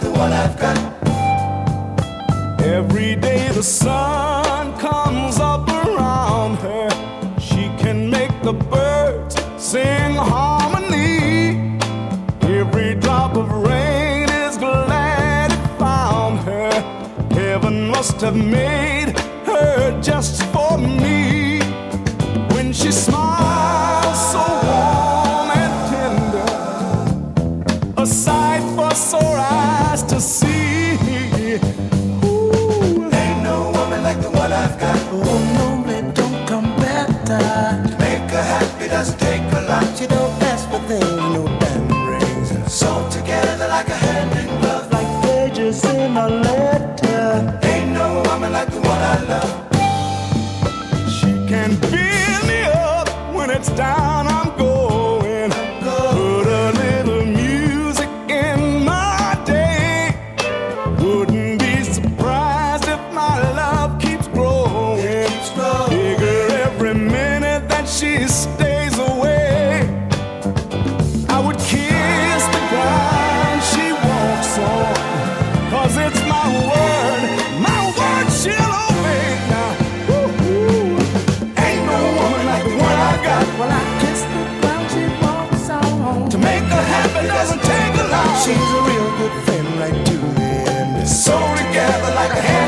like the one I've got. Every day the sun comes up around her. She can make the birds sing harmony. Every drop of rain is glad it found her. Heaven must have made her just for me. When she smiles so warm and tender, a sight for sore eyes to see. Ooh. Ain't no woman like the one I've got. Oh no, it don't come better. To make her happy doesn't take a lot. She don't ask for things, no diamond rings. Sewn together like a hand in glove, like pages in a letter. Ain't no woman like the one I love. She can build me up when it's down I'm going. Put a little music in my day. Wouldn't be surprised if my love keeps growing. Bigger every minute that she stays away. I would kiss the ground she walks on, 'cause it's my word she'll obey now. Ain't no woman like the one I got. Well, I kiss the ground she walks on. To make her happy doesn't take a lot. She's a real good friend, like Julie and sew together like a hand